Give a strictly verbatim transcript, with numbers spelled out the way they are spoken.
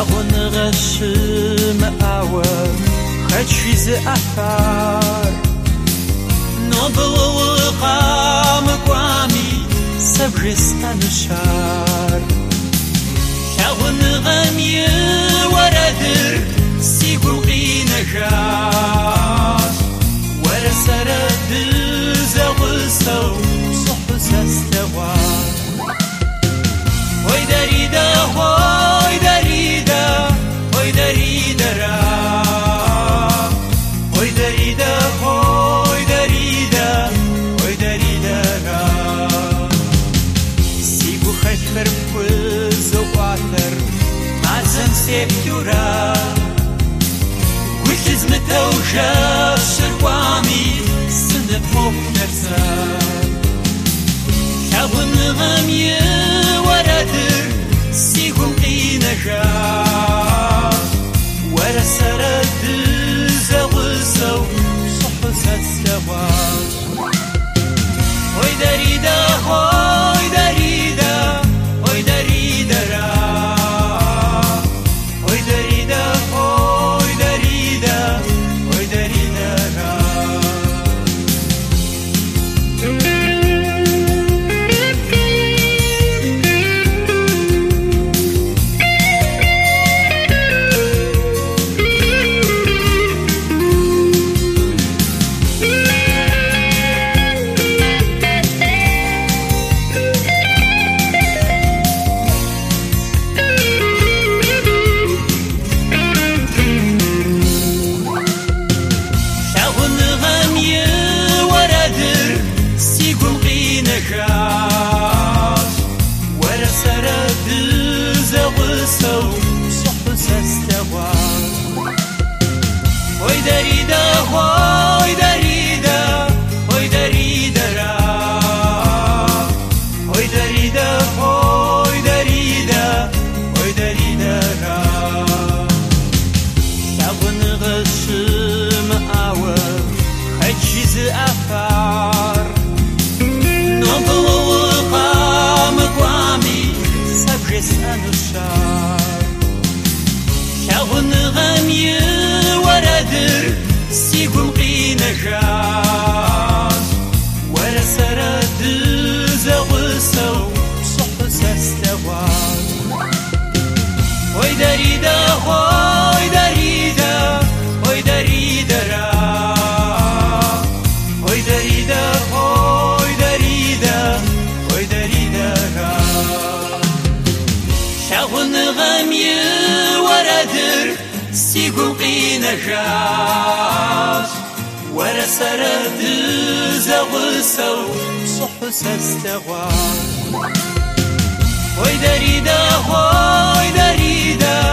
شاون غشم أوى خدشي زأثار نبلو قام قامي صبرس أنشار شاون غمي وردر سيقوقي نجاش ورسرد زغسو صحس استوار هوي دريدا هوي دريدا هوي دريدا را هوي دريدا هوي دريدا هوي دريدا را سيقو خيخر بوزو واتر معزم سيبتورا وشز متوجه شروامي سنفوق نرسال شاون غمي وردر سيقوم قينجا ورسرد زغزو صحس السوار هوي دريدا هوي دريدا هوي دريدا را هوي دريدا هوي دريدا هوي دريدا را هوي دريدا هوي دريدا هوي دريدا را هوي دريدا هوي دريدا هوي دريدا را شاون غشم أوى خدشي زأثار نبلو قام قوامي صبرس أنشار شاون غمي وردر سيقوم قينجاش ورسرد زغسو صحس استوار هوي دريدا هوي دريدا هوي دريدا را هوي دريدا هوي دريدا هوي دريدا را شاون غمي وردر سيقوم قينجاش ورسرد زغسو صحس استوار هوي دريدا هوي دريدا